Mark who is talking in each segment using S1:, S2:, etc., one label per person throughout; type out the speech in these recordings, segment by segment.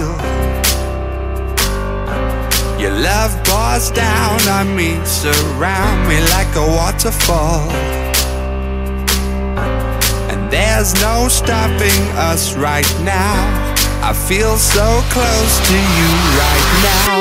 S1: feel. Your love pours down on me, surround me like a waterfall. And there's no stopping us right now. I feel so close to you right now.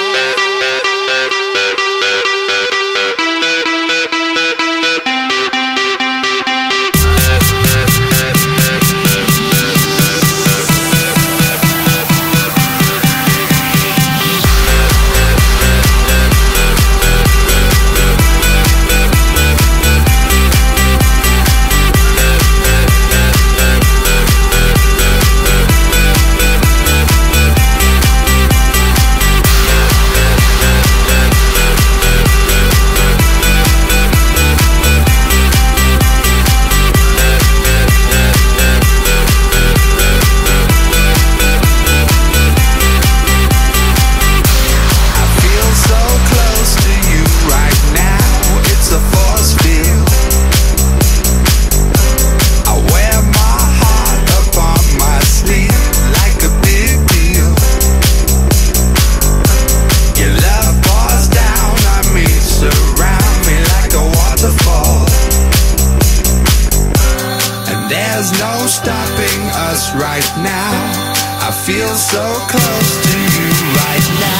S1: Feel so close to you right now.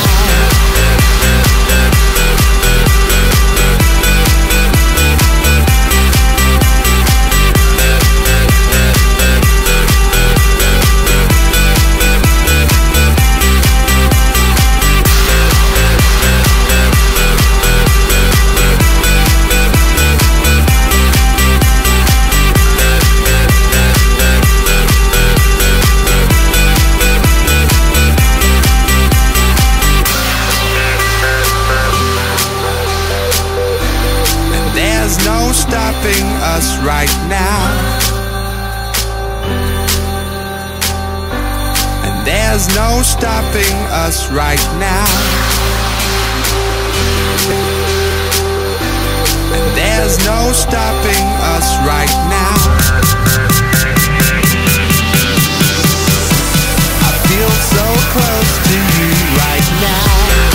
S1: Stopping us right now. And there's no stopping us right now. And there's no stopping us right now. I feel so close to you right now.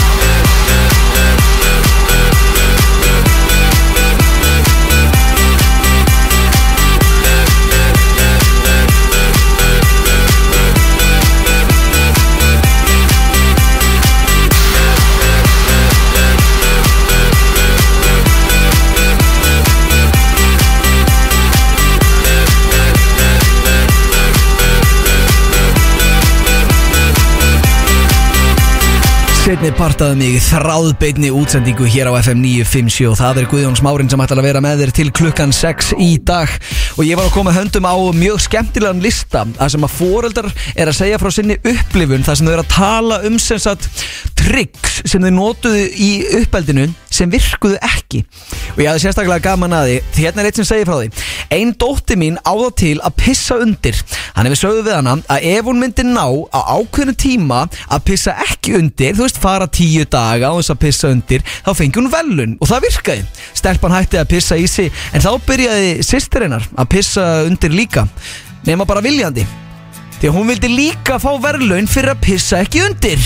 S2: Seinni partaði mig þráðbeinni útsendingu hér á FM 957 og það Guðjón Smárin sem ætlar að vera með þér til klukkan 6 í dag og ég var að koma höndum á mjög skemmtilegan lista þar sem að foreldrar að segja frá sinni upplifun þar sem þau að tala sem sagt tricks sem þau notuðu í uppeldinu sem virkuðu ekki og ég hafði sérstaklega gaman að því hérna eitt sem segir frá því ein dóttir mín á það til að pissa undir hann hefur sögðu við hana að ef hún myndi ná á ákveðnu tíma að pissa ekki undir þú veist fara 10 daga á þess að pissa undir þá fengi hún velun og það virkaði stelpan hætti að pissa í sig en þá byrjaði systir hennar að pissa undir líka nema bara viljandi því að hún vildi líka fá verðlaun fyrir að pissa ekki undir.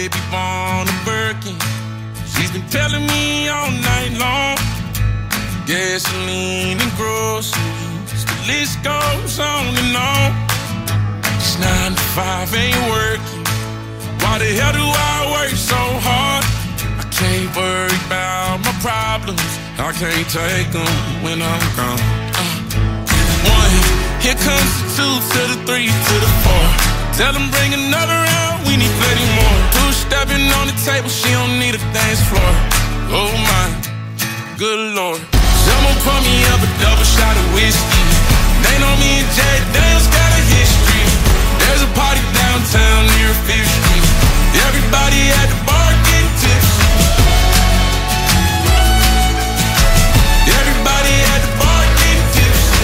S3: She's been telling me all night long gasoline and groceries the list goes on and on it's 9 to 5 ain't working why the hell do I work so hard I can't worry about my problems I can't take them when I'm gone 1 here comes the 2 to the 3 to the 4 tell them bring another round we need plenty more 2 stepping on the table she don't need a dance floor oh my good lord someone pour me up a double shot of whiskey they know me and Jay Daniels got a history there's a party downtown near 5th Street everybody at the bar getting tipsy everybody at the bar getting tipsy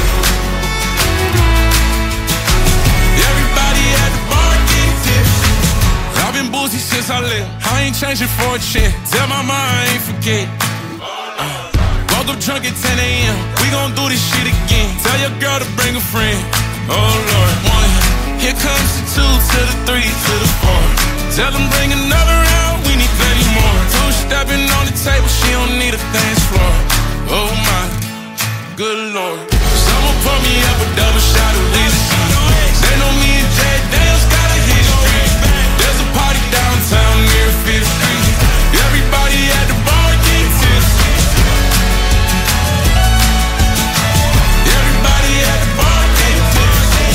S3: everybody at the bar getting tipsy I've been boozy since I left I ain't changing for a check tell my mom I ain't forget woke up drunk at 10 a.m. we gon' do this shit again tell your girl to bring a friend oh lord 1 here comes the 2 to the 3 to the Tell them bring another round, we need plenty more. Two-stepping on the table, she don't need a dance floor. Oh my, good Lord. Someone pour me up a double shot of whiskey. They know me and Jay Dale's got a history. There's a party downtown near 5th Street. Everybody at the bar get tipsy. Everybody at the bar get tipsy.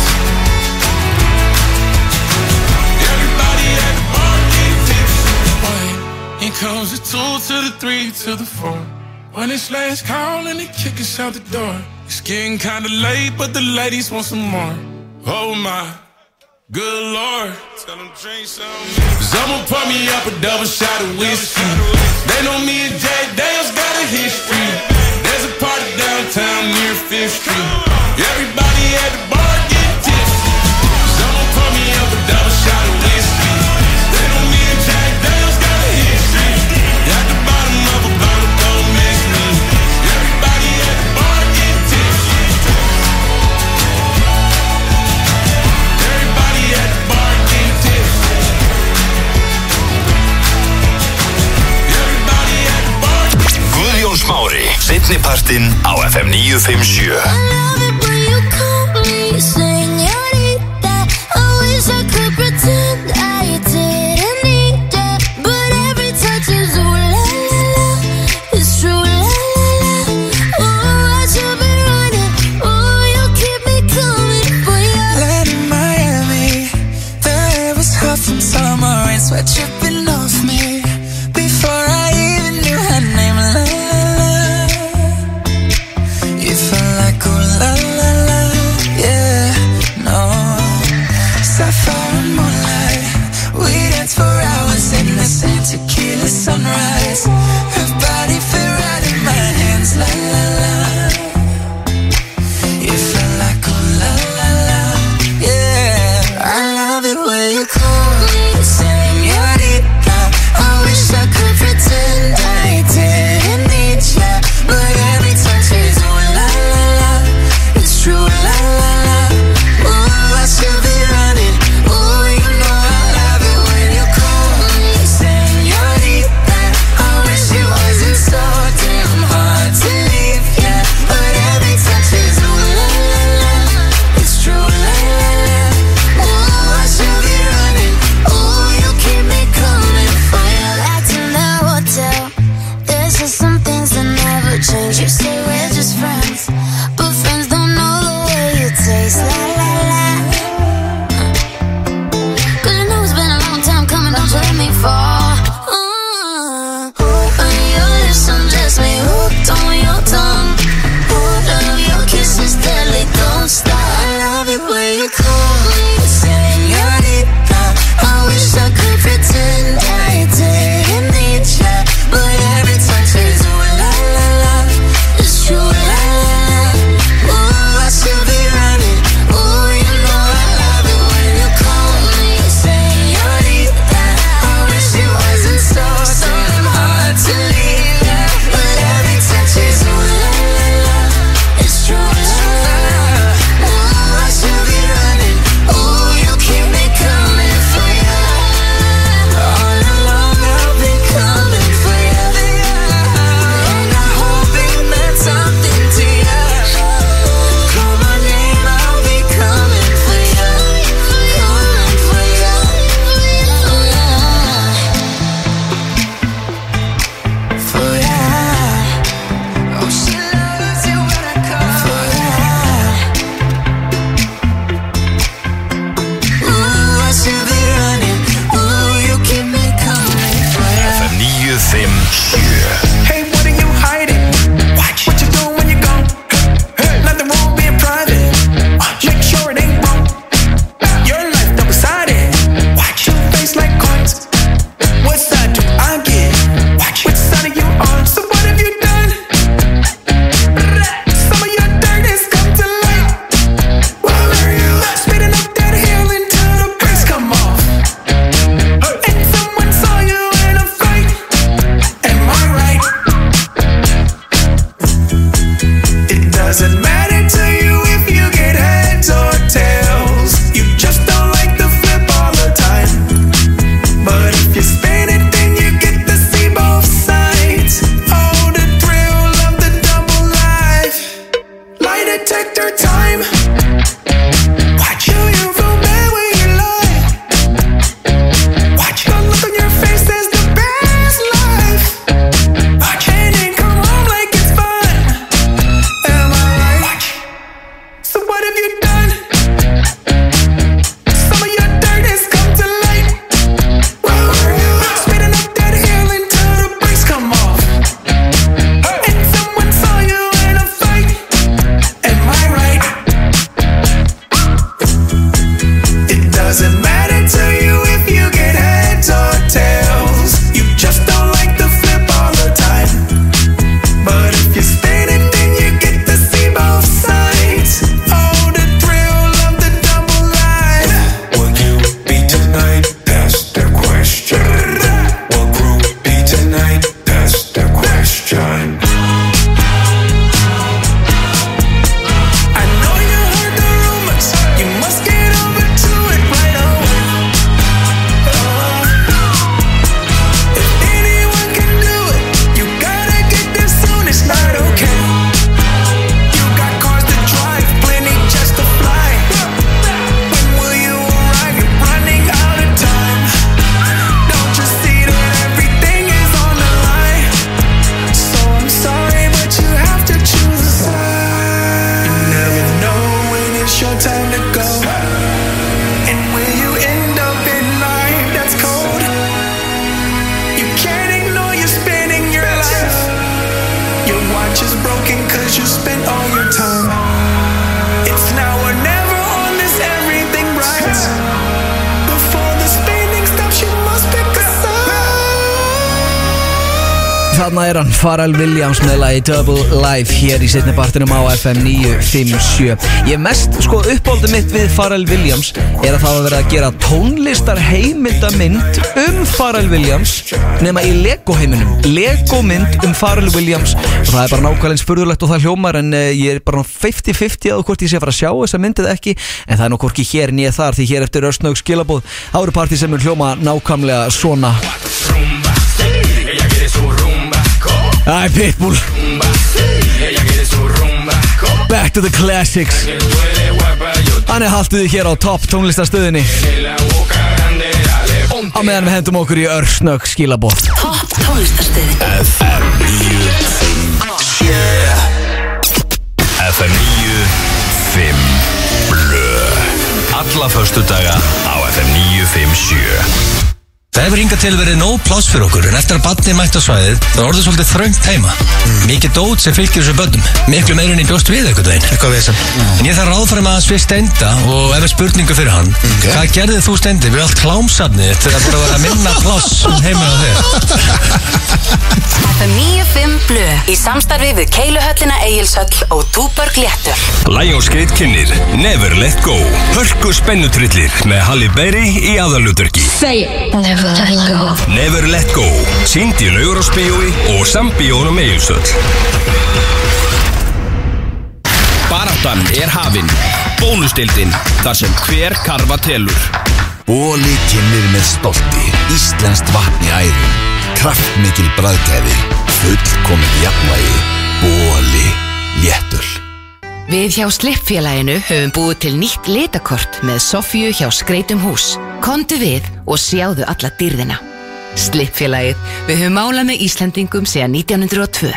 S3: Everybody at the bar get tipsy. Here comes the 2 to the 3 to the 4. When it's last call and they kick us out the door. It's getting kinda late, but the ladies want some more. Oh my, good Lord. Tell them drink some. Someone pour me up a double shot of whiskey. They know me and Jay Dale's got a history. There's a party downtown near 5th Street. Everybody at the bar get tipsy. Someone pour me up a double shot of whiskey. They know me and Jay Dale's got a history. At the bottom of a bottle, don't miss me. Everybody at the bar get tipsy. Everybody at the bar get tipsy. Everybody at the bar.
S4: Guðjón Smári, seinni partinn á FM 957.
S5: I love it when you call me señorita. I wish I could pretend I didn't need ya, but every touch is ooh la la la. It's true la la la. Oh, I should be running. Oh, you keep me coming for you.
S6: Land in Miami, the air was hot from summer rain, sweat dripping off me. Before I even knew her name, la la la. You felt like ooh la la la, yeah, no. Sapphire and moonlight, we danced for hours in the same tequila sunrise. Her body fit right in my hands, la la la. You felt like ooh la la la, yeah. I love it when you call me señorita. I wish I could pretend I didn't need ya, but every touch is ooh la la la. It's true la la la. Oh, I should be running. Oh, you know I love it when you call me señorita. I wish it wasn't so damn hard to leave, yeah, but every touch is ooh la la la. It's true la la la. Oh, I should be running.
S2: Þarna hann, Pharrell Williams með lagi Double Life hér í seinni partinum á FM 957. Ég mest uppáldið mitt við Pharrell Williams að það var verið að gera tónlistar heimildamynd Pharrell Williams nema í Lego heiminum, Lego mynd Pharrell Williams, og það bara nákvæmlega spurðulegt og það hljómar, en ég bara 50-50 að hvort ég sé að fara að sjá þessa mynd eða ekki, en það hvorki hér nýja þar, því hér eftir örsnögg skilaboð þá eru partí sem hljóma nákvæmlega svona. Æ, Pitbull, back to the classics. Þannig haldið þið hér á topp tónlistarstöðinni á meðan við hendum okkur í örsnögg skilaboð.
S7: Topp tónlistarstöðin
S4: FM 957 FM 957 Alla föstudaga á FM 957.
S8: Það hefur hingað til verið nóg pláss fyrir okkur, en eftir að barnið mætti á svæðið þá orðið svolítið þröngt heima. Mikið dót sem fylgir þessu börnum, miklu meira en ég bjóst við einhvern veginn. Eitthvað við þessum. En ég þarf ráðfærum aðeins við Steinda og ef er spurningu fyrir hann. Hvað gerðið þú, Steindi, við allt klámsafnið þitt þegar það búið að vera minna pláss heima á þér?
S7: FM 95 Blö í samstarfi við Keiluhöllina Egilshöll og Túborg Léttöl.
S4: Lionsgate kynnir Never Let Go, hörku spennutrillir með Halle Berry í aðalhlutverki.
S5: Never let go.
S4: Never Let Go, sýnd í Laugarásbíói og Sambíónum Egilshöll.
S9: Baráttan hafin, bónusdeildin, þar sem hver karfa telur.
S10: Bóli kynnir með stolti íslenskt vatn í ærum, kraftmikil bragðgæði, fullkomið jafnvægi. Bóli léttöl.
S11: Við hjá Slippfélaginu höfum búið til nýtt litakort með Sofíu hjá Skreitum hús. Komdu við og sjáðu alla dýrðina. Slippfélagið, við höfum málað með Íslendingum síðan 1902.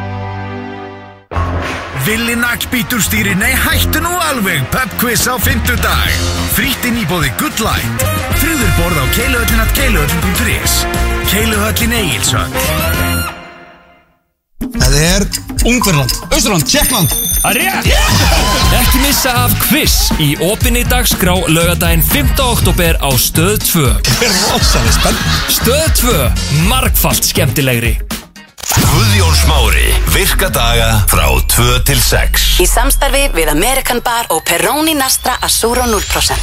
S12: Villi Naglbítur stýrir, nei hættu nú alveg, pubquiz á 50dag. Frítt inn í boði Good Light. Tryggður borð á keiluhöllin@keiluhöllin.is. Keiluhöllin Egilshöll.
S13: Það Ungverland, Austurland, Tékkland.
S9: Ekki missa af quiz í opinni dagskrá laugardaginn 5. október á Stöð 2.
S13: Rosalega spennandi.
S9: Stöð 2, margfalt skemmtilegri.
S4: Guðjón Smári, virkadaga frá 2 til 6.
S7: Í samstarfi við American Bar og Peroni Nastra Assuro 0%.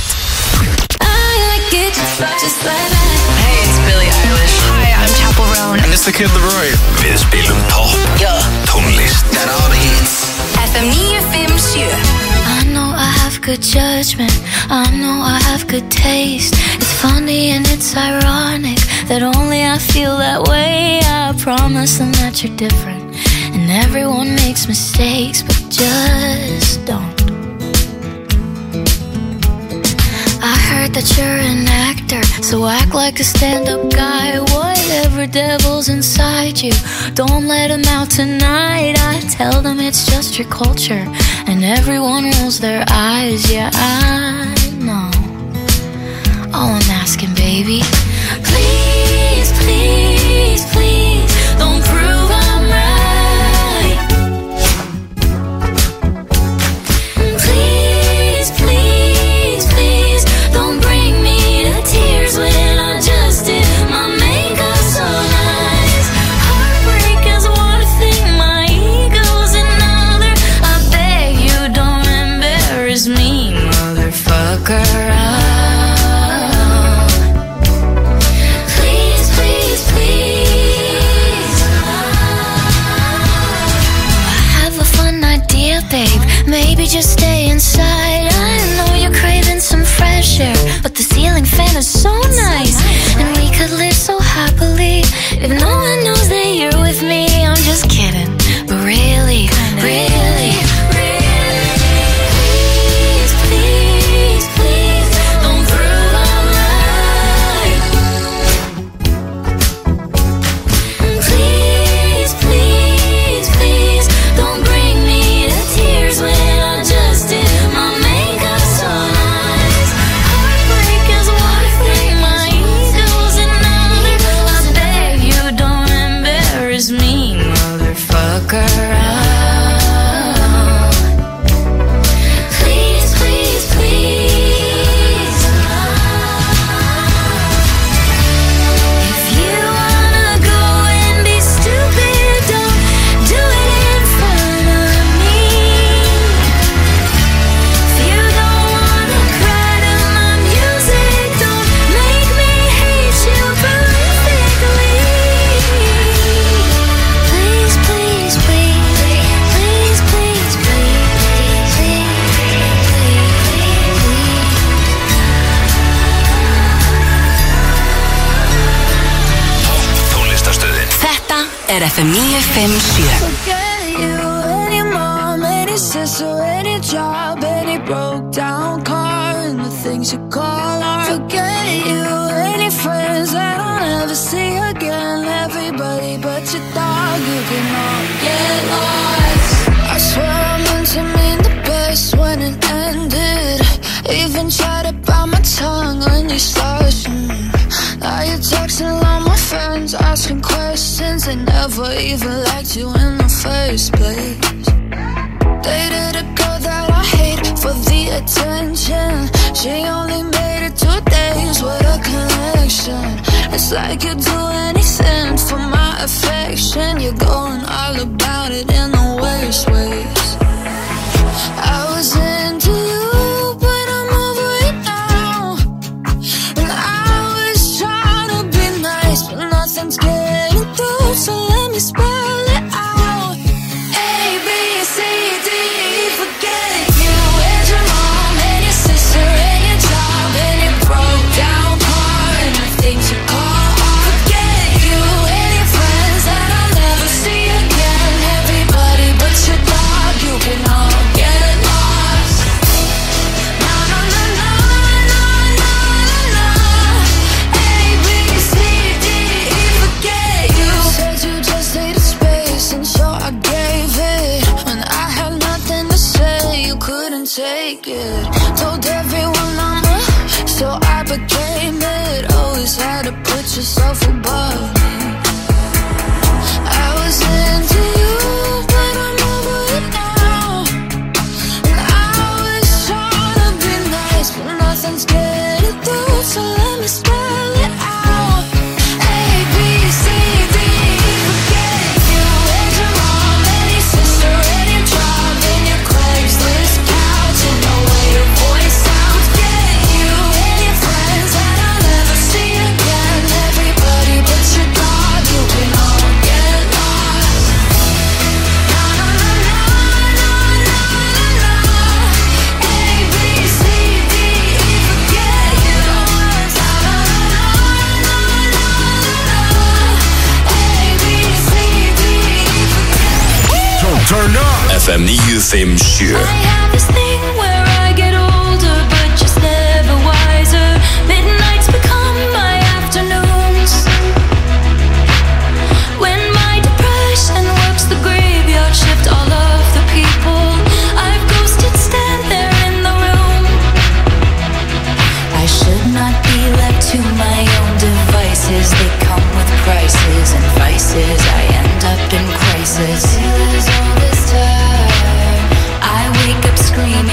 S14: Hey, it's Billie Eilish. Hi, I'm Chappell Roan.
S13: And it's the Kid Laroi.
S4: Við spilum topp tónlist.
S13: Got all the hits.
S7: FM 957.
S5: I know I have good judgment, I know I have good taste. It's funny and it's ironic that only I feel that way. I promise them that you're different, and everyone makes mistakes, but just don't. I heard that you're an actor, so act like a stand-up guy. Whatever devil's inside you, don't let him out tonight. I tell them it's just your culture, and everyone rolls their eyes. Yeah, I know. All I'm asking, baby, please, please, please, don't prove I'm right. Please, please, please, don't bring me to tears when I just did my makeup so nice. Heartbreak is one thing, my ego's another. I beg you don't embarrass me, motherfucker. Please, please, please. I have a fun idea, babe. Maybe just stay inside. I know you're craving some fresh air, but the ceiling fan is so nice, and we could live so happily if no one knows that you're with me. I'm just kidding, but really, really, please, please, please, don't prove I'm right. Please, please, please, don't bring me to tears when I just did my makeup so nice. Heartbreak is one thing, my ego's another. I beg you don't embarrass me, motherfucker.
S7: er FM 957.
S5: Forget you, any mom, any sister, any job, any broke down car, and the things you call art. Forget you, any friends that I'll never see again. Everybody but your dog, you can all get lost. I swear I meant to mean the best when it ended. Even tried to bite my tongue when you started. Now you're texting all my friends, asking questions. They never even liked you in the first place. Dated a girl that I hate for the attention. She only made it 2 days with a connection. It's like you'd do anything for my affection. You're going all about it in the worst ways. I was into you, but I'm over it now. And I was trying to be nice, but nothing's getting through. So let me spell it out. A, B, C, D, E, forget you. And your mom, and your sister, and your job, and your broke down car, and the things you call art. Forget you, and your friends that I'll never see again. Everybody but your dog, you can all get lost. Na na na na na na na. A, B, C, D, E, forget you. Said you just needed space, and so I gave it. When I had nothing to say, you couldn't take it. Told everyone I'm a, so I became it. Always had to put yourself above me. I was into you, but I'm over it now. And I was trying to be nice, but nothing's getting through. So let me spell it out. A, B, C, D, E, forget you. And your mom, and your sister, and your job, and your Craigslist couch, and the way your voice sounds. Get you, and your friends that I'll never see again. Everybody but your dog, you can all get lost. Na na na na na na na. A, B, C, D, E, forget you. Na na na na na na na. A, B, C, D, E, forget you.
S12: Turn up
S4: FM 957.
S5: I have this thing where I get older, but just never wiser. Midnights become my afternoons. When my depression works the graveyard shift, all of the people I've ghosted stand there in the room. I should not be left to my own devices. They come with prices and vices. I end up in crisis. All this time I wake up screaming.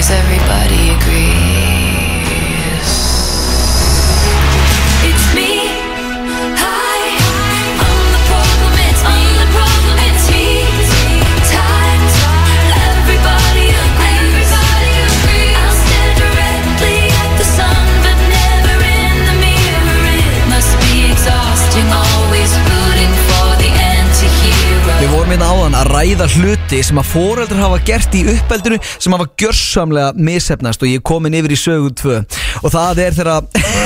S14: 'cause everybody agrees. It's me, hi, I'm the problem, it's me, it's me, times, everybody agrees, I'll stare directly at the sun, but never in the mirror, it must be exhausting, always rooting for the anti-hero.
S2: Við vorum hérna áðan að ræða hluti sem að foreldrar hafa gert í uppeldinu sem hafa gjörsamlega misheppnast og ég er komin yfir í sögu 2 og það er þegar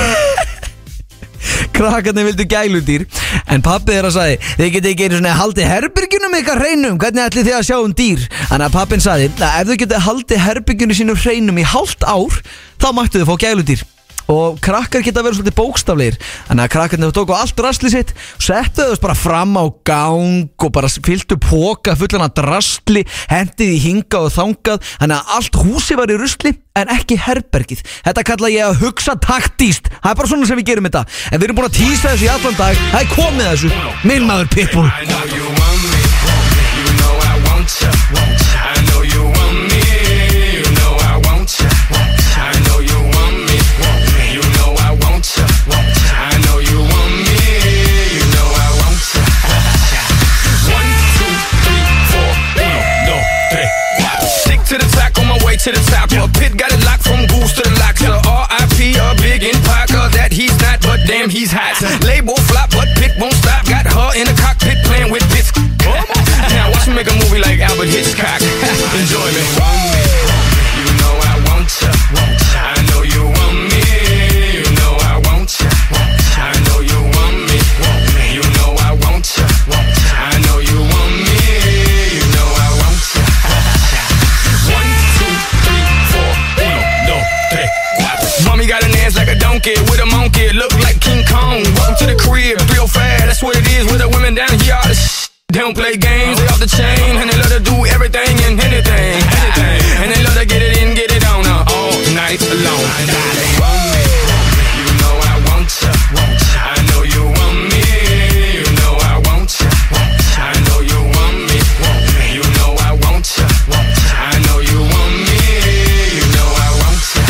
S2: krakkarnir vildu gæludýr en pabbi þeirra sagði þið getið ekki einu svona haldið herbergjunum ykkar hreinum, hvernig ætlið þið að sjá dýr? Þannig að pappin sagði að ef þau getið haldið herbergjunum sínum hreinum í hálft ár þá mættu þau fá gæludýr og krakkar geta verið svolítið bókstaflegir þannig að krakkarnir tóku allt drasli sitt settu þau bara fram á gang og bara fylltu póka fullan af drasli hendið í hingað og þangað þannig að allt húsi var í rusli en ekki herbergið. Þetta kalla ég að hugsa taktíst. Það er bara svona sem við gerum þetta en við erum búin að tísa þessu í allan dag. Það er komið þessu minn maður Pitbull.
S3: I know you want me, you know I want you. I know you want me, you know I want you. I know you want me, you know I want you. I know you want me, you know I want you. 1, 2, 3, 4, 1, 2, 3, 4. Stick to the track on my way to the top. A pit got it locked from goose to the locks. R.I.P. a big in Parker that he's not, but damn he's hot. Label flop, but Pit won't stop. Got her in the cockpit playing with bits. Now watch me make a movie like Albert Hitchcock. Enjoy me. You know I want you. I know you want me. You know I want you. I know you want me. You know I want you. I know you want me. You know I want you. 1, 2, 3, 4. 1, 2, 3, 4. Mommy got an ass like a donkey with a monkey. Look like King Kong. Welcome to the crib. 305. That's what it is with the women down here. All the they don't play games, they off the chain. And they love to do everything and anything. And they love to get it in, get it on all night long. You want me, you know I want you. I know you want me, you know I want you. I know you want me, you know I want you. I know you want me, you know I want you.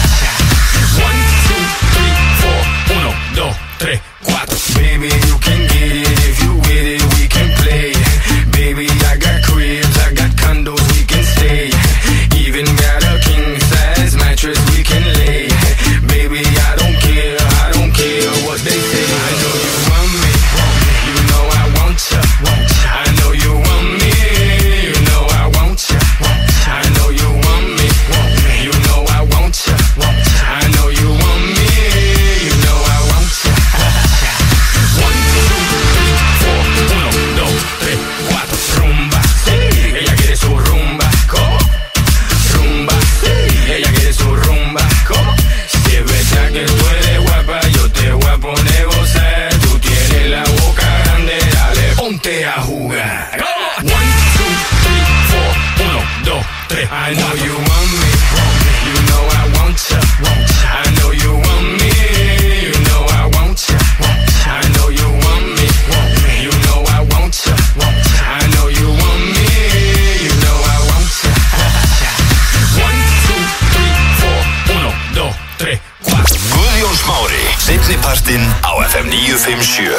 S3: 1, 2, 3, 4. 1, 2, 3, 4. Baby, you can get it if you with it. We can play. Baby, I got cribs, I got condos, we can stay. Even got a king size mattress we can lay. Baby, I don't care what they say. I know you want me, you know I want you. I know you want me, you know I want you. I know you want me, you know I want you. I know you want me, you know I want you. 1, 2, 3, 4. 1, 2, 3, 4. Rumba, ella quiere su rumba. ¿Cómo? Rumba, ella quiere su rumba. ¿Cómo? Si es verdad que tú eres guapa, yo te voy a poner a gozar. Tú tienes la boca grande, dale, ponte a jugar. 1, 2, 3, 4. 1, 2, 3. I know you want me, you know I want you. I know you want me, you know I want you. I know you want me, you know I want you. I know you want me, you know I want you. 1, 2, 3, 4. 1, 2, 3, 4.
S10: Guðjón Smári, seinni partinn á FM 957.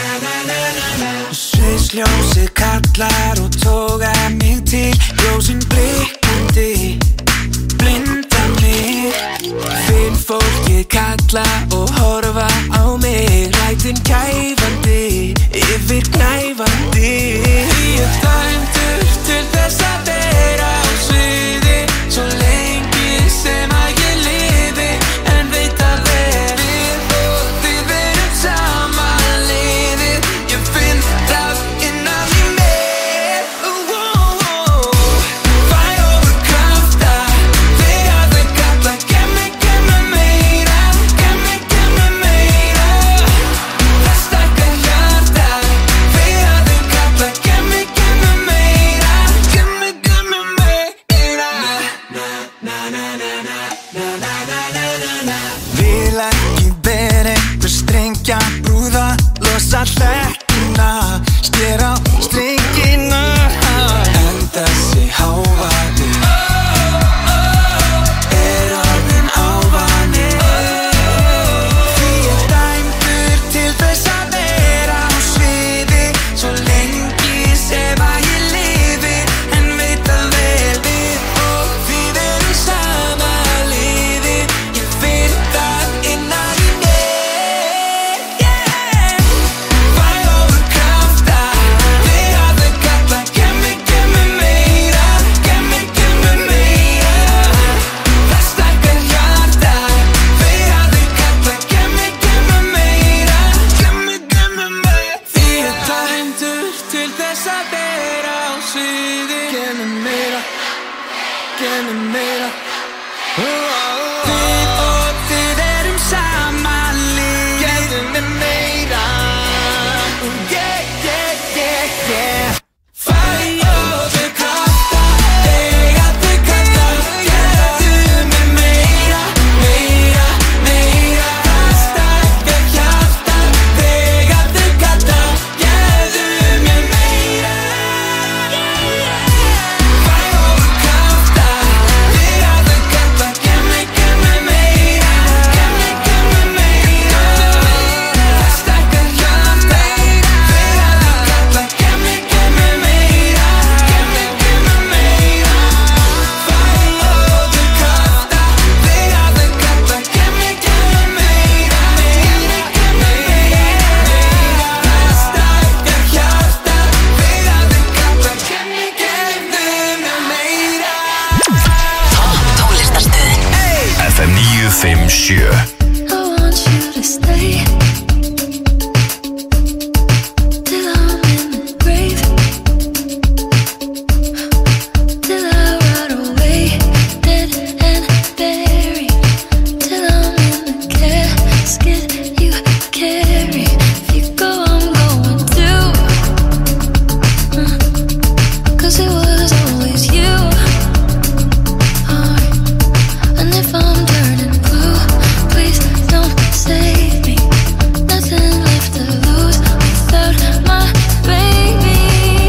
S6: Sviðsljósið kallar og toga mig til. Ljósin blikkandi, blinda mig. Finn fólkið kalla og horfa á mig. Lætin kæfandi, yfir knæfandi. Ég er dæmdur til þess að vera á sviði. Svo lengi sem að ég lifi. En veit alveg við og þið erum saman liðið. Ég finn það innan í mér. Fæ ofur krafta þegar þau kalla. Gef mig meira. Gef mig meira. Það stækkar til þess að vera á sviði. Gef mér meira, gef mér meira. Við og þið erum saman liðið. Gefðu mér meira. Yeah, yeah, yeah, yeah. Fæjóðu krafta, þegar þau kalla. Gefðu mér meira, meira, meira. Það stækkar hjarta, þegar þau kalla. Gefðu mér meira. Fæjóðu krafta, þegar þau kalla. Gef mér meira, gef mér meira. Það stækkar hjarta, þegar þau kalla. Gef mér meira, gef mér meira. Fæjóðu krafta, þegar þau kalla. Gef mér meira, það stækkar hjarta, þegar þau kalla. Gefðu mér meira.
S7: Tónlistarstöðin
S10: FM 957
S5: I want you to stay till I'm in the grave, till I rot away, dead and buried, till I'm in the casket you carry. If you go, I'm going too, 'cause it was always you. And if I'm turning blue, please don't save me. Nothing left to lose without my baby.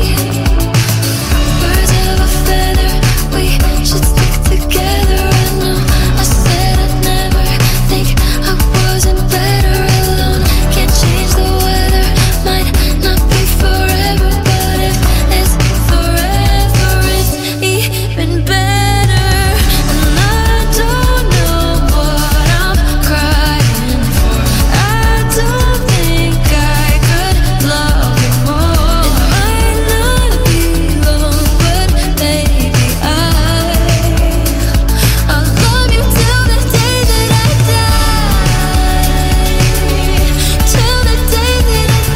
S5: Birds of a feather, we should stick together. I know I said I'd never think I wasn't better alone. Can't change the weather, might not be forever, but if it's forever, it's even better. And I don't know what I'm crying for. I don't think I could love you more. It might not be long, but baby, I'll love you till the day that I die. Till the day that I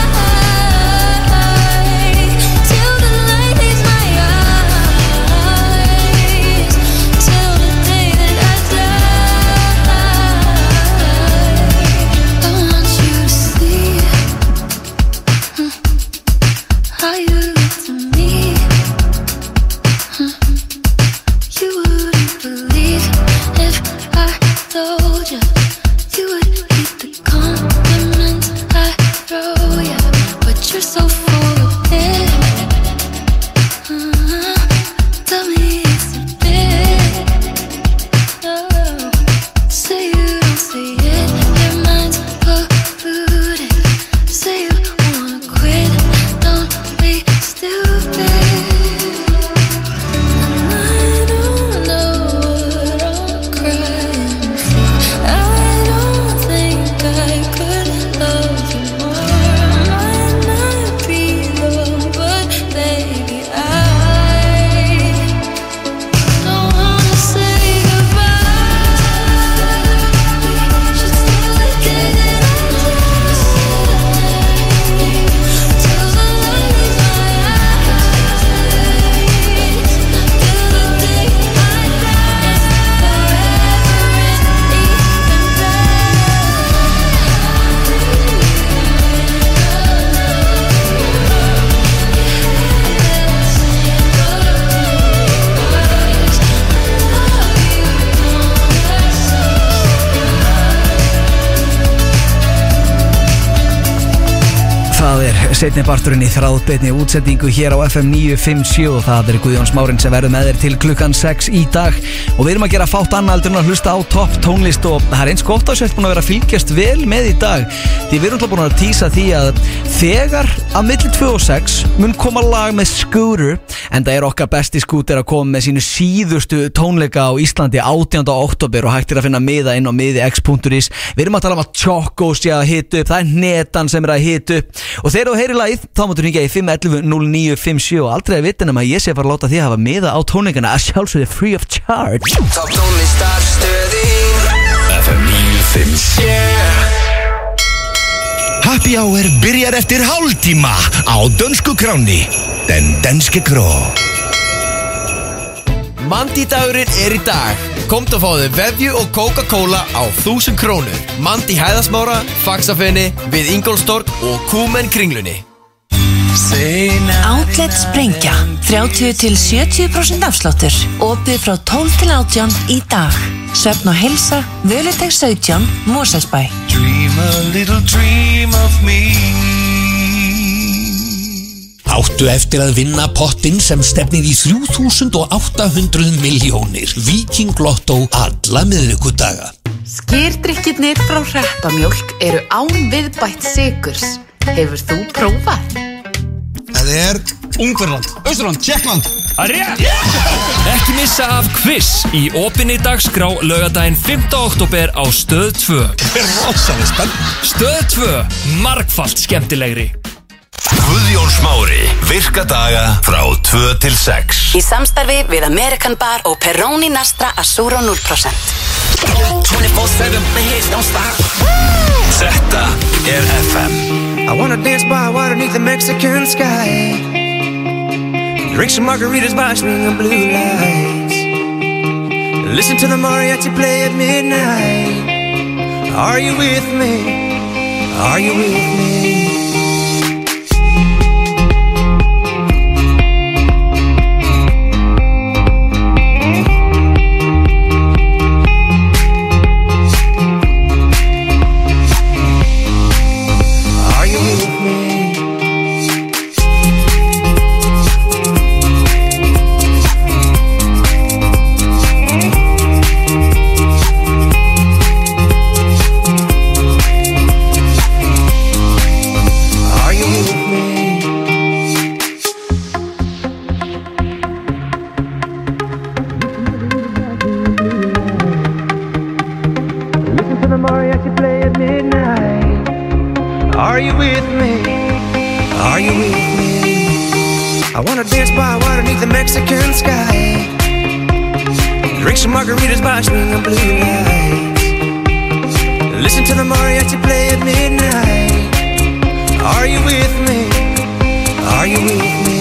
S5: die. Till the light leaves my eyes. Till the day that I die. I want you to see how you look to me. You wouldn't believe if I told you. You would hate the compliments I throw you, but you're so full of it. Tell me it's a bit. Say you don't say it, your mind's polluted. Say you wanna quit, don't be stupid. And I don't know what I'm crying for. I don't think I could love you more. Might not be long, but baby, I don't wanna say goodbye. We should still the day that I die. Till the light leaves my eyes. Till the day I die.
S2: Það seinni parturinn í þráðbeinni útsendingu hér á FM 957 og það Guðjón Smárinn sem verður með þér til klukkan 6 í dag og við erum að gera fátt annað heldur en að hlusta á topp tónlist og það eins gott að sért búin að vera að fylgjast vel með í dag því við erum búin að tísa því að þegar að milli 2 og 6 mun koma lag með Scooter en það okkar besti Scooter að koma með sínu síðustu tónleika á Íslandi 18. október og hægt að finna miða inn á miði.x.is. Við erum að tala að Choco sé að hita upp, það Netan sem að hita upp og þegar þú heyrir lagið þá máttu hringja í 511-0957 og aldrei að vita nema að ég sé að fara að láta því að hafa miða á tónleikana að sjálfsögðu free of charge.
S6: Topp tónlistarstöðin FM 957
S12: Happy Hour byrjar eftir hálftíma á dönsku kráni. Den danske kró.
S15: Mandi-dagurinn í dag. Komdu að fáðu vefju og Coca-Cola á 1000 krónur. Mandi Hæðasmára, Faxafeni, við Ingólfstorg og Kúmen Kringlunni.
S16: Outlet Sprengja 30-70% afsláttur. Opið frá 12 til 18 í dag. Svefn og heilsa, Völuteg 17, Mosfellsbæ.
S12: Dream a little dream of me. Áttu eftir að vinna pottinn sem stefnir í 3.800 milljónir. Viking Lotto alla miðvikudaga.
S11: Skyrdrykkirnir frá Hreppamjólk eru án viðbætt sykurs. Hefur þú prófað?
S13: Það Ungverland, Austurland, Tékkland.
S9: Rétt! Ekki missa af quiz í opinni dagskrá laugardaginn 5. október á Stöð 2.
S13: Rosalega spennandi.
S9: Stöð 2, margfalt skemmtilegri.
S10: Guðjón Smári, virka daga frá 2 til 6.
S7: Í samstarfi við American Bar og Peroni Nastra Assuro 0%.
S6: 24/7, my hits don't stop.
S10: Þetta FM.
S1: I wanna dance by water beneath the Mexican sky. Drink some margaritas by swinging blue lights. Listen to the mariachi play at midnight. Are you with me? Are you with me? Are you with me? Are you with me? I wanna dance by water beneath the Mexican sky. Drink some margaritas by swinging blue lights. Listen to the mariachi play at midnight. Are you with me? Are you with me?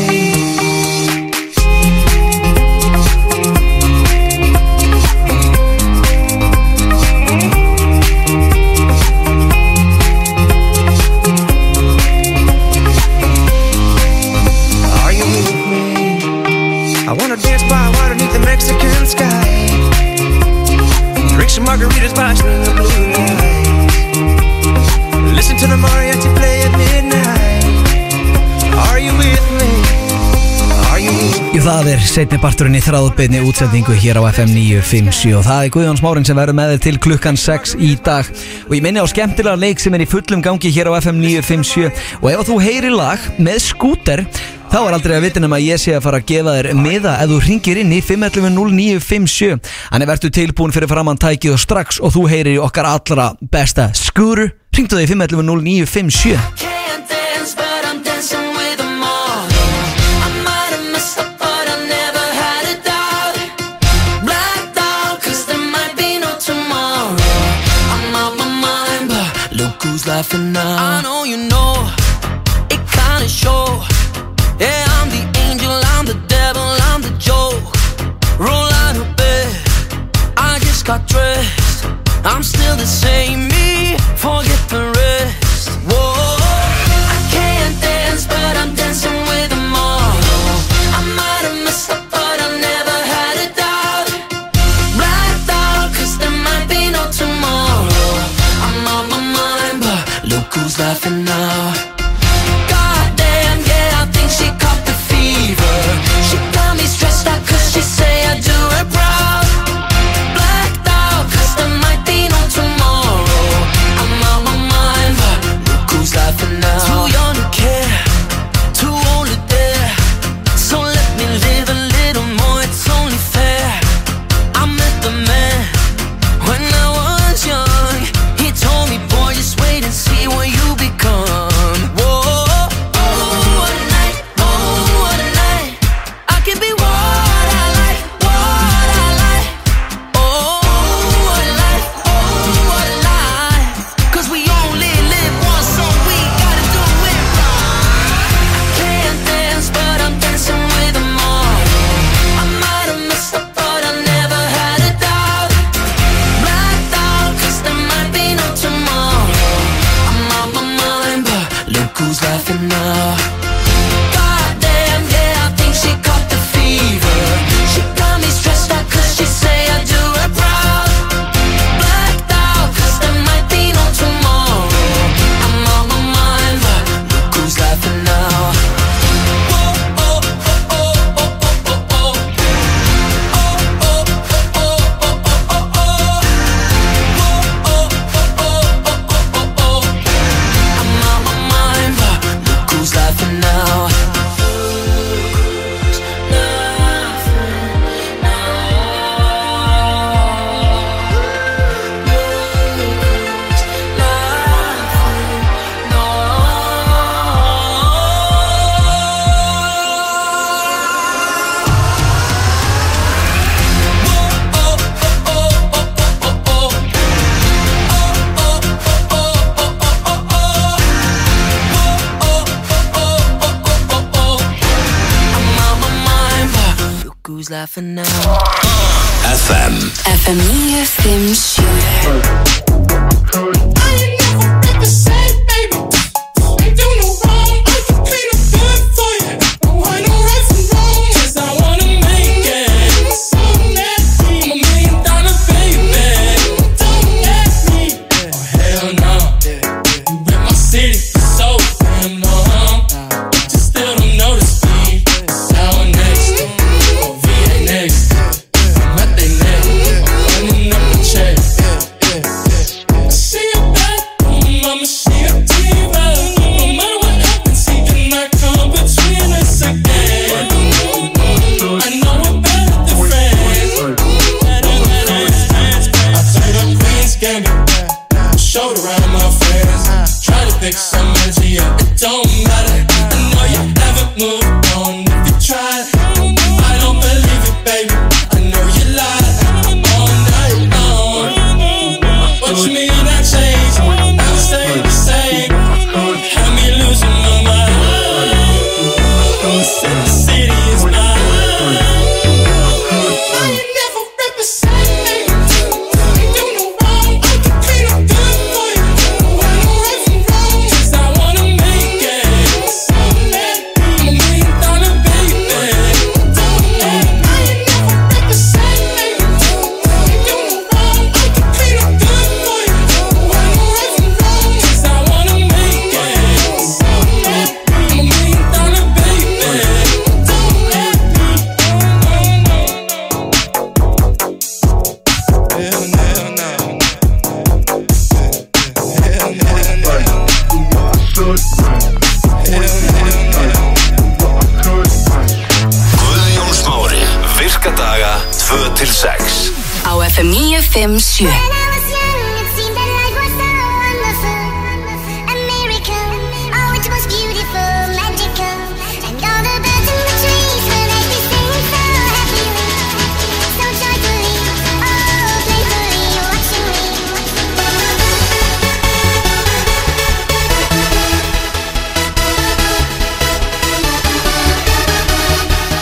S1: I wanna dance by water beneath the Mexican sky. Drink some margaritas by swinging blue lights. Listen to the mariachi play at midnight. Are you with me? Are you with me?
S2: Jú, það seinni parturinn í þráðbeinni útsendingu hér á FM 957 og það Guðjón Smárin sem verður með þér til klukkan 6 í dag. Og ég minni á skemmtilega leik sem í fullum gangi hér á FM 957 og ef þú heyrir lag með skúter þá aldrei að vita nema að ég sé að fara að gefa þér miða ef þú hringir inn í 511-0957. Þannig verður tilbúin fyrir framann tækið og strax og þú heyrir í okkar allra besta skúru. Hringdu þig 511-0957.
S6: Can't dance, but I'm dancing with them all. I might have messed up, but I never had a doubt. Blacked out, 'cause there might be no tomorrow. I'm out my mind, but look who's laughing now. I know you know, it kinda show. Yeah, I'm the angel, I'm the devil, I'm the joke. Roll out of bed, I just got dressed. I'm still the same me, forget the rest. Whoa.
S17: who's laughing now?
S10: FM
S7: 957 FM 957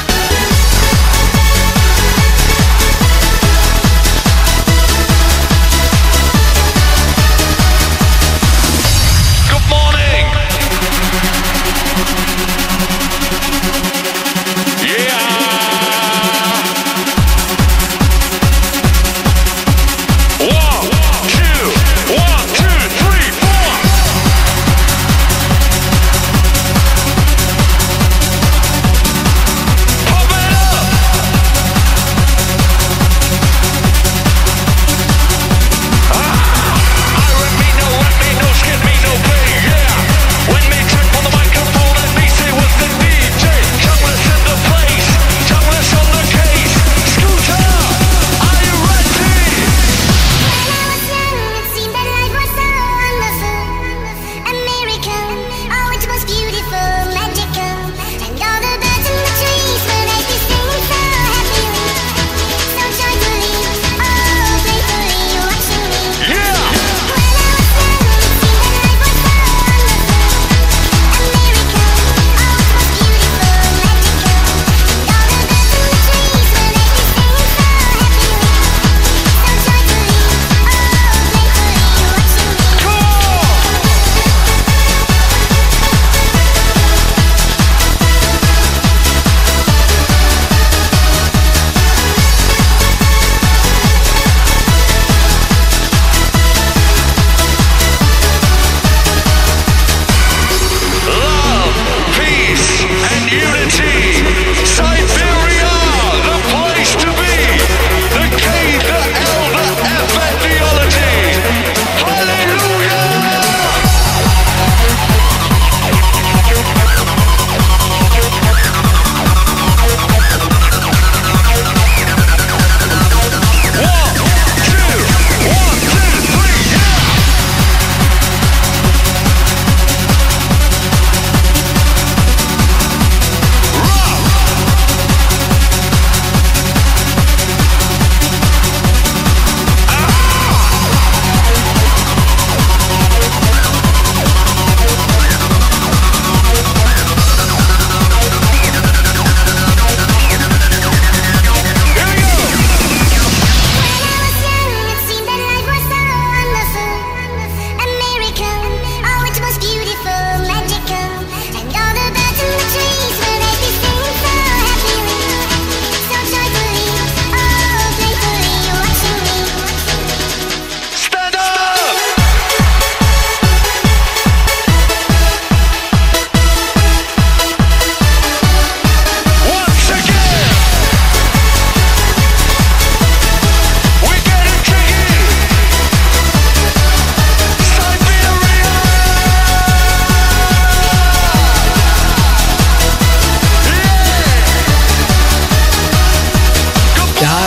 S6: Guðjón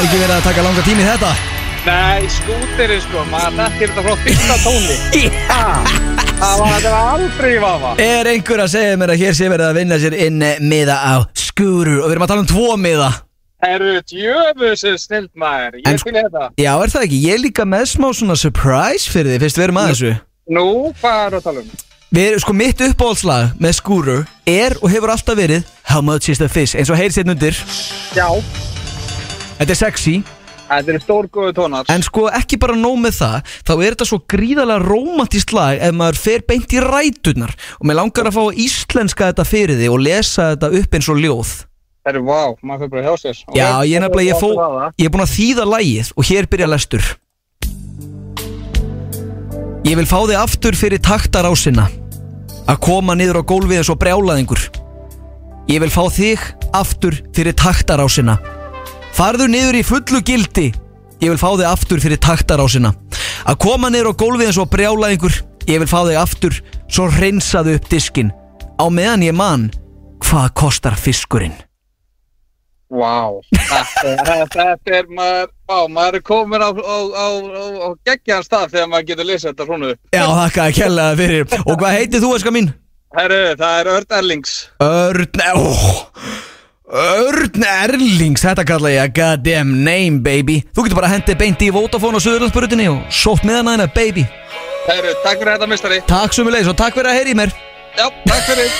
S2: ekki verið að taka langa tími í þetta?
S17: Nei, skúterinn sko, maður þekkir þetta frá fyrsta tóni. Það var aldrei í vafa.
S2: Er einhver að segja mér að hér sé verið að vinna sér inn miða á skúrur og við erum að tala um 2 miða?
S17: Herru, djöfusins snild maður, ég finn þetta.
S2: Já, er það ekki? Ég er líka með smá svona surprise fyrir þið, fyrst við erum að þessu.
S17: Nú, hvað er að tala um?
S2: Við erum sko mitt uppáhaldslag með skúrur og hefur alltaf verið How much is the fish? Eins og heyrst hérna undir.
S17: Já.
S2: Þetta er sexy.
S17: Þetta er stórgóðu tónar.
S2: En sko ekki bara nóg með það, þá er þetta svo gríðarlega rómantískt lag ef maður fer beint í ræturnar. Og mér langar að fá að íslenska þetta fyrir þig og lesa þetta upp eins og ljóð.
S17: Herru, vá, maður fyrir bara hjá sér.
S2: Já, ég er búin að þýða lagið og hér byrja lestur. Ég vil fá þig aftur fyrir taktarásina, að koma niður á gólfið eins og brjálaðingur. Ég vil fá þig aftur fyrir taktarásina. Farðu niður í fullu gildi. Ég vil fá þig aftur fyrir taktarásina, að koma niður á gólfið eins og brjálaðingur. Ég vil fá þig aftur, svo hreinsaðu upp diskinn, á meðan ég man hvað kostar fiskurinn.
S17: Vá, þetta er maður er komin á geggjaðan stað þegar maður getur lesið þetta svona upp.
S2: Já, þakka að kella það fyrir. Og hvað heitir þú, elska mín?
S17: Herru, það er Örn Erlings.
S2: Örn Erlings, þetta kalla ég a goddamn name, baby. Þú getur bara hendið beint í Vodafone á Suðurlandsbrautinni og sótt með hana hérna, baby.
S17: Herru, takk fyrir þetta, mistari.
S2: Takk sömuleiðis og takk fyrir að heyra í mér.
S17: Já, takk fyrir.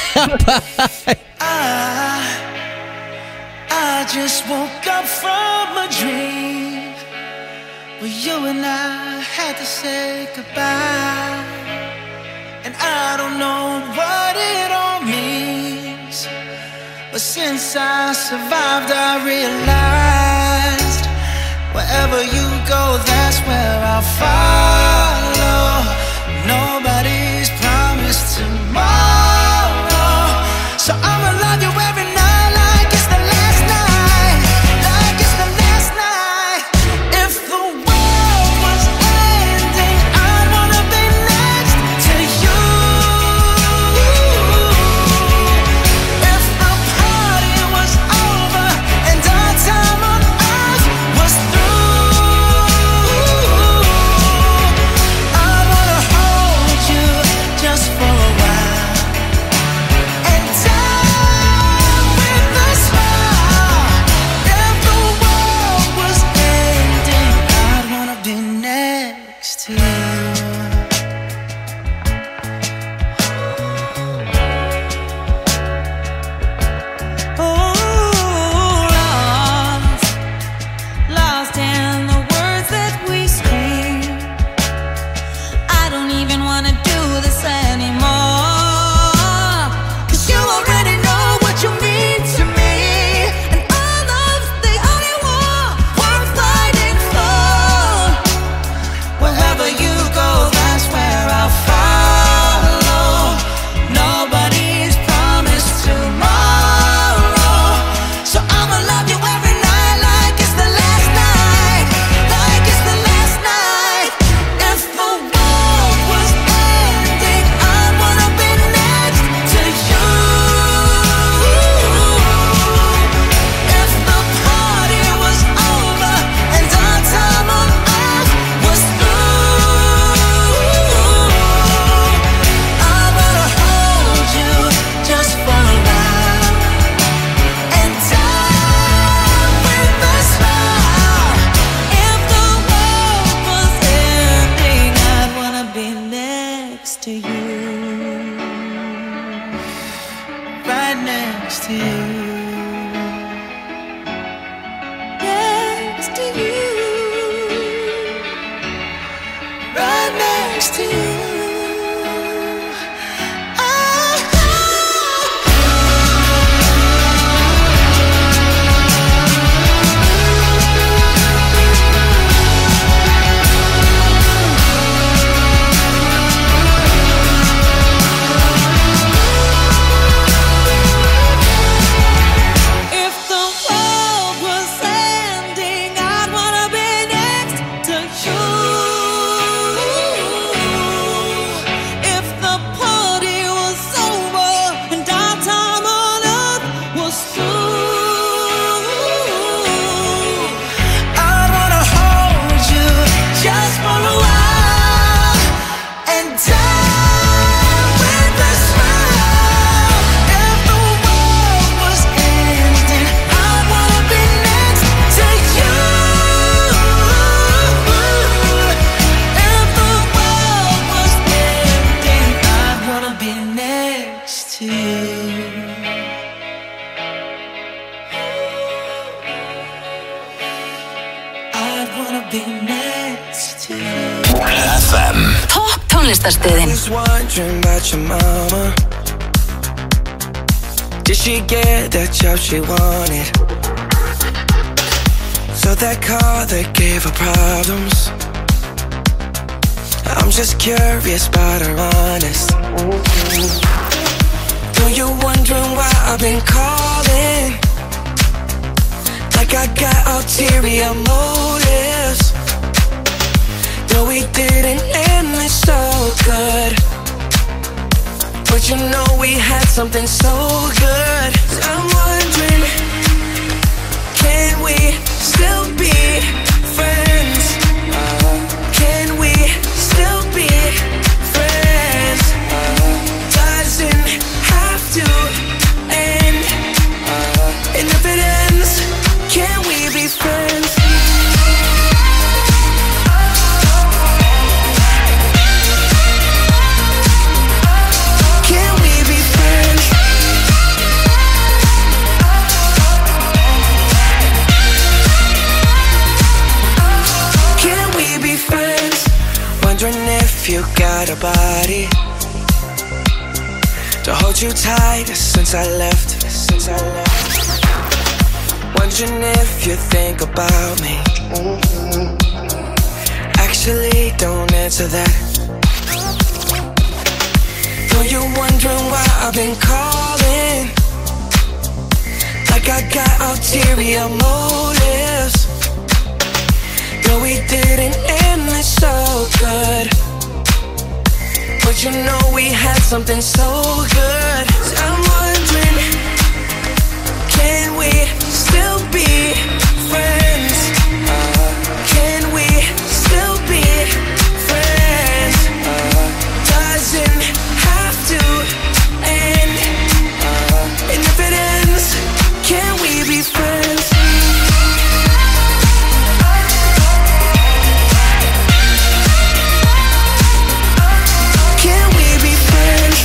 S6: I just woke up from a dream where you and I had to say goodbye. And I don't know what it all means, but since I survived I realized wherever you go, that's where I'll follow. Nobody's promised tomorrow, so I'ma love you every night. be next to you.
S10: FM.
S7: Topp tónlistarstöðin.
S1: Was wondering about your mama. Did she get that job she wanted? So that car that gave her problems. I'm just curious about her honest. Though you're wondering why I've been calling, like I got ulterior motives. Though we didn't end it so good, but you know we had something so good. I'm wondering, can we still be friends? Can we still be friends? Doesn't have to end. And if it ends, can we be friends? Can we be friends? Can we be friends? Wondering if you got a body to hold you tight since I left. Wondering if you think about me. Actually, don't answer that. Though you're wondering why I've been calling, like I got ulterior motives. Though we didn't end it so good, but you know we had something so good. I'm wondering, can we still be friends? Can we still be friends? Doesn't have to end. And if it ends, can we be friends? Can we be friends?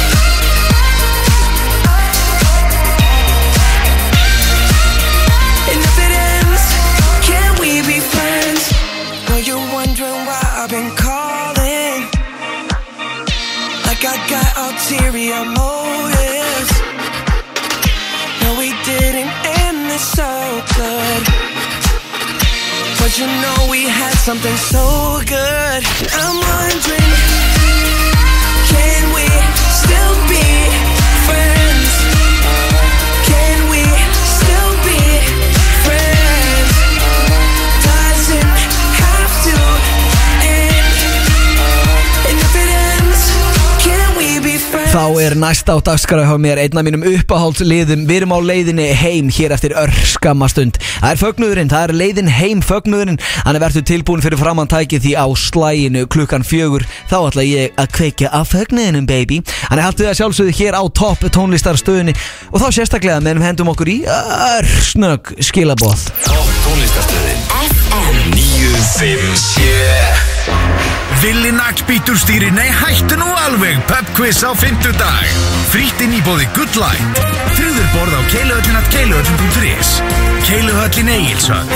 S1: And if it ends, can we be friends? Know you're wondering why I've been calling, like I got ulterior motives. No, we didn't end this so good, but you know we had something so good. I'm wondering, can we still be friends? Can we still be friends? Doesn't have to end. And if it ends, can we be friends?
S2: Þá næst á dagskrá hjá mér einn af mínum uppáhaldsliðum. Við erum á leiðinni heim hér eftir örskamma stund. Það er fögnuðurinn, það er leiðin heim fögnuðurinn. Hann er verður tilbúin fyrir framantækið því á slæginu klukkan 4 þá ætla ég að kveikja af fögnuðinum, baby. Hann er haldið að sjálfsögðu hér á topp tónlistarstöðinni og þá sérstaklega meðan við hendum okkur í örsnögg skilaboð.
S10: Topp tónlistarstöðin FM 957.
S12: Villi Naglbítur stýrir Nei hættu nú alveg pubquiz á fimmtudag. Frítt inn í boði Good Light. Tryggður borð á keiluhöllin.is. Keiluhöllin Egilshöll.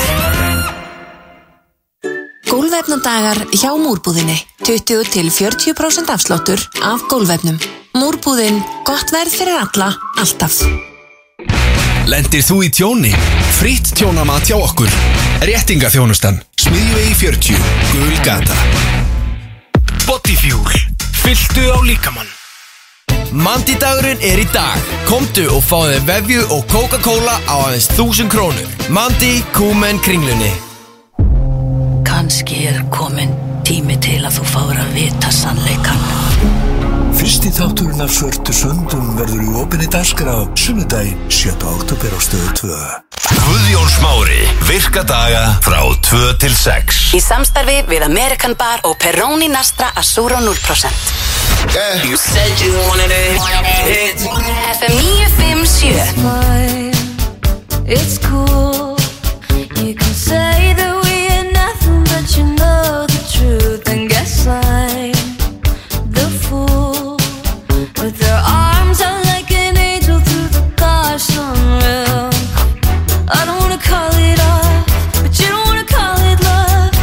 S16: Gólfefnadagar hjá Múrbúðinni. 20-40% afsláttur af gólfefnum. Múrbúðin, gott verð fyrir alla, alltaf.
S18: Lendir þú í tjóni? Frítt tjónamat hjá okkur. Réttingaþjónustan, Smiðjuvegi 40, Gul gata.
S15: Bodyfuel, fylltu á líkamann. Mandi-dagurinn í dag. Komdu og fáðu vefju og Coca-Cola á aðeins 1000 krónur. Mandi, Kúmen, Kringlunni.
S19: Kannski komin tími til að þú fáir að vita sannleikann.
S20: Fyrsti þátturinn af Svörtu söndum verður í opinni dagskrá sunnudaginn 7. október á Stöð 2.
S10: Guðjón Smári, virka daga frá 2 til 6.
S7: Í samstarfi við American Bar og Peroni Nastra Assuro 0%.
S6: You said you wanted it.
S7: FM 957.
S14: It's cool. You can say that we are nothing, but you know the truth. And guess I'm the fool. With their arms out like an angel through the gosh unreal. I don't wanna call it off, but you don't wanna call it love.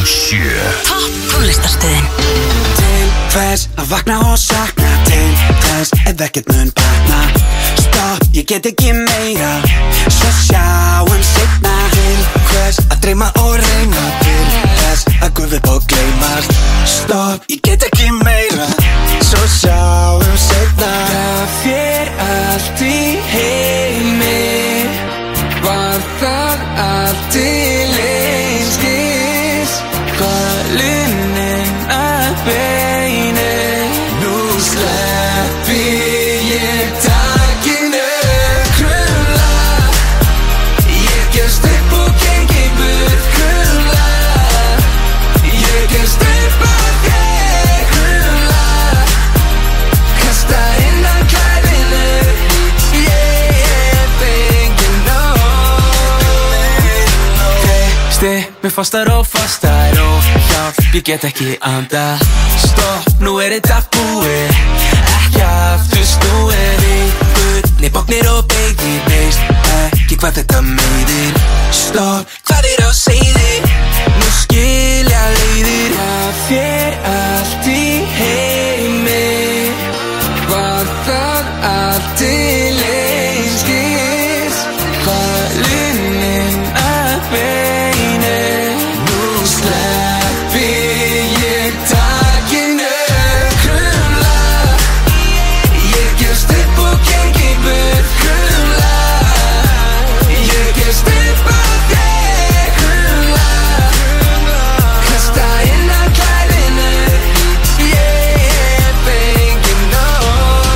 S7: Topp tónlistarstöðin.
S6: Til hvers að vakna og sakna, til hvers ef ekkert mun batna. Stopp, ég get ekki meira, svo sjáum seinna. Til hvers að dreyma og reyna, til hvers að gufa upp og gleymast. Stopp, ég get ekki meira, svo sjáum seinna. Það fer allt í heimi, var það allt til einskis. Hvað lunnin að beini, nú sleppi ég takinu. Krumla, ég gefst upp og gengi burt. Krumla, ég gefst upp að þig. Krumla, kasta innan klæðinu. Ég fengi nóg. Stipp mig fastar og fastar og hjálp, ég get ekki andað. Stopp, nú þetta búið, ekki aftur snúið. Guðni bóknir og beigir, veist ekki hvað þetta meiðir. Stopp, hvað á seyði, nú skilja leiðir. Það fer allt í heimi, var það allt til einskis. Hvað lunnin að beini, nú sleppi ég takinu. Krumla, ég gefst upp og gengi burt. Krumla, ég gefst upp að þig. Krumla, kasta innan klæðinu. Ég fengi nóg.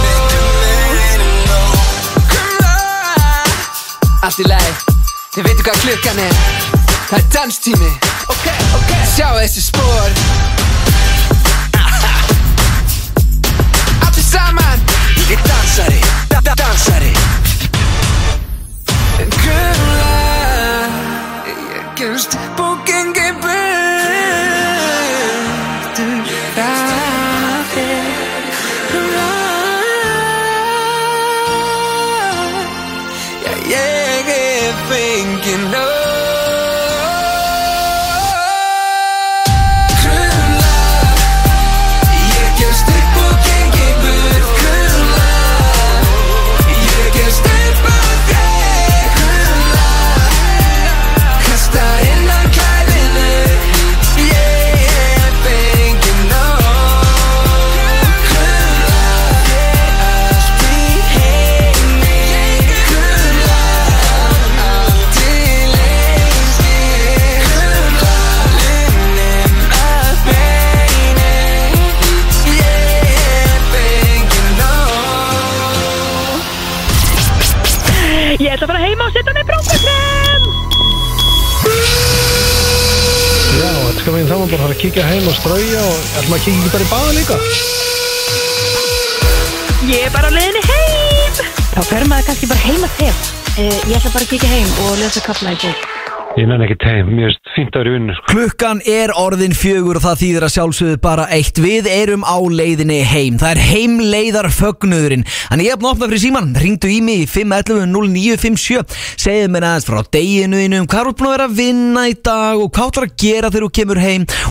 S6: Krumla. Allt í lagi, þið veitu hvað klukkan er. Það danstími, ok. Sjá þessi spor. Allir saman, ég dansari, dansari. Krumla, ég gefst upp og gengi burt. Það krumla. Já, ég fengið nóg. Krumla, ég gefst upp og gengi burt. Krumla, ég gefst upp að þig. Krumla, kasta innan klæðinu. Ég fengið nóg. Krumla, allt í heimi. Krumla, allt til einskis. Krumla, lunnin að beini. Ég fengi nóg.
S14: Ég ætla að fara heima og setja mig brókasem.
S21: Já, þetta skal við þá bara fara að kíkja heim og strauja og ætlum að kíkja ekki bara í baða líka.
S14: Ég er bara á leiðinni heim. Þá fer maður kannski bara heim að þeim. Ég ætla bara að kíkja heim og lesa kafla í bók.
S21: Ég nenni ekki heim, mér finnst fínt að vera í vinnu.
S2: Klukkan er orðin 4 og það þýðir að sjálfsögðu bara eitt. Við erum á leiðinni heim. Það er heimleiðar fögnuðurinn. Þannig ég hef opnað fyrir síman. Ringdu í mig í 511-0957. Segðu mér aðeins frá deginu þínu, hvað þú ert búin að vera að vinna í dag og hvað þú ætlar að gera þegar þú kemur heim.